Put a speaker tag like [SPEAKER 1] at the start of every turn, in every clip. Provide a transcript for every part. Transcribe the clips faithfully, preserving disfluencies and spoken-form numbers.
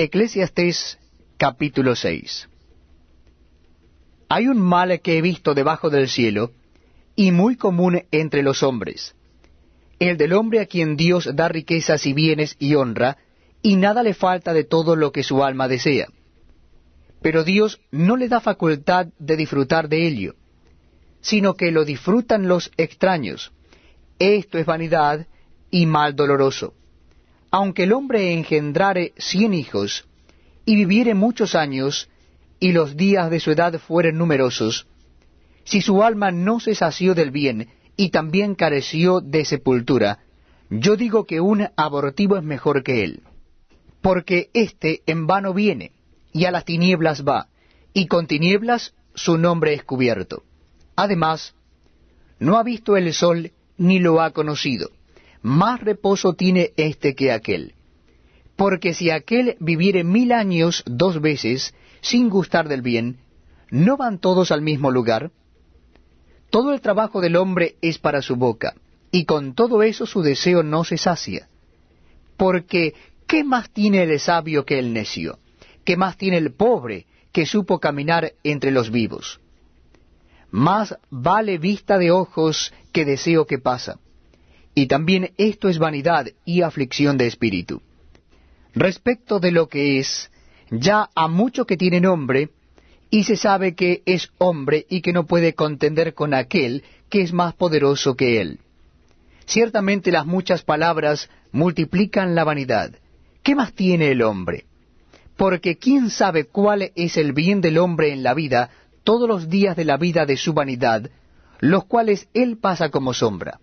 [SPEAKER 1] Eclesiastés capítulo seis. Hay un mal que he visto debajo del cielo, y muy común entre los hombres, el del hombre a quien Dios da riquezas y bienes y honra, y nada le falta de todo lo que su alma desea. Pero Dios no le da facultad de disfrutar de ello, sino que lo disfrutan los extraños. Esto es vanidad y mal doloroso. Aunque el hombre engendrare cien hijos, y viviere muchos años, y los días de su edad fueren numerosos, si su alma no se sació del bien, y también careció de sepultura, yo digo que un abortivo es mejor que él. Porque éste en vano viene, y a las tinieblas va, y con tinieblas su nombre es cubierto. Además, no ha visto el sol, ni lo ha conocido. Más reposo tiene éste que aquel. Porque si aquel viviere mil años dos veces, sin gustar del bien, ¿no van todos al mismo lugar? Todo el trabajo del hombre es para su boca, y con todo eso su deseo no se sacia. Porque, ¿qué más tiene el sabio que el necio? ¿Qué más tiene el pobre que supo caminar entre los vivos? Más vale vista de ojos que deseo que pasa. Y también esto es vanidad y aflicción de espíritu. Respecto de lo que es, ya a mucho que tiene nombre, y se sabe que es hombre y que no puede contender con aquel que es más poderoso que él. Ciertamente las muchas palabras multiplican la vanidad. ¿Qué más tiene el hombre? Porque ¿quién sabe cuál es el bien del hombre en la vida todos los días de la vida de su vanidad, los cuales él pasa como sombra?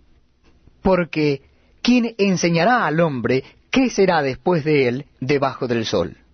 [SPEAKER 1] Porque ¿quién enseñará al hombre qué será después de él debajo del sol?